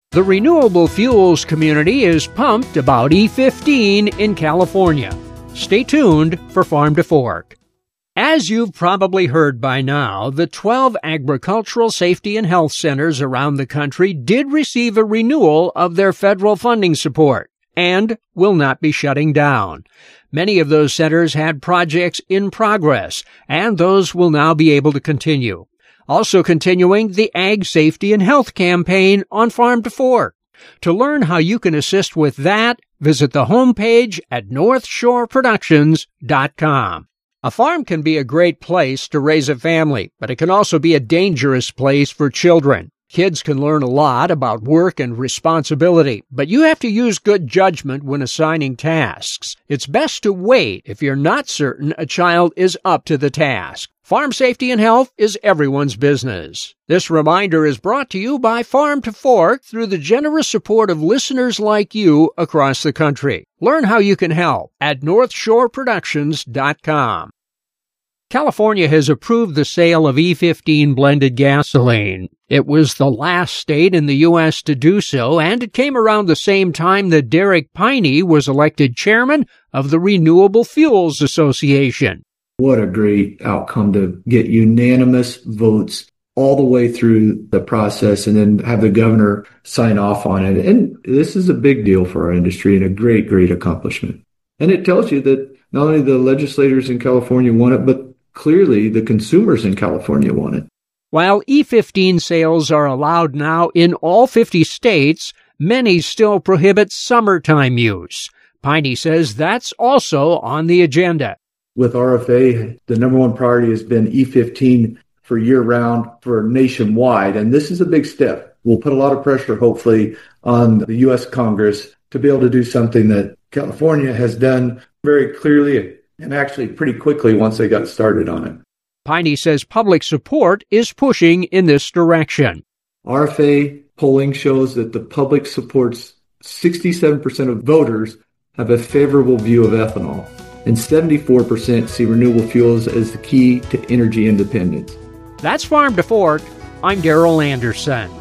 The renewable fuels community is pumped about E15 in California. Stay tuned for Farm to Fork. As you've probably heard by now, the 12 agricultural safety and health centers around the country did receive a renewal of their federal funding support and will not be shutting down. Many of those centers had projects in progress, and those will now be able to continue. Also continuing the Ag Safety and Health campaign on Farm to Fork. To learn how you can assist with that, visit the homepage at northshoreproductions.com. A farm can be a great place to raise a family, but it can also be a dangerous place for children. Kids can learn a lot about work and responsibility, but you have to use good judgment when assigning tasks. It's best to wait if you're not certain a child is up to the task. Farm safety and health is everyone's business. This reminder is brought to you by Farm to Fork through the generous support of listeners like you across the country. Learn how you can help at northshoreproductions.com. California has approved the sale of E15 blended gasoline. It was the last state in the U.S. to do so, and it came around the same time that Derek Piney was elected chairman of the Renewable Fuels Association. What a great outcome to get unanimous votes all the way through the process and then have the governor sign off on it. And this is a big deal for our industry and a great, great accomplishment. And it tells you that not only the legislators in California want it, but clearly the consumers in California want it. While E15 sales are allowed now in all 50 states, many still prohibit summertime use. Piney says that's also on the agenda. With RFA, the number one priority has been E15 for year-round for nationwide, and this is a big step. We'll put a lot of pressure, hopefully, on the U.S. Congress to be able to do something that California has done very clearly and actually pretty quickly once they got started on it. Piney says public support is pushing in this direction. RFA polling shows that the public supports 67% of voters have a favorable view of ethanol, and 74% see renewable fuels as the key to energy independence. That's Farm to Fork. I'm Darrell Anderson.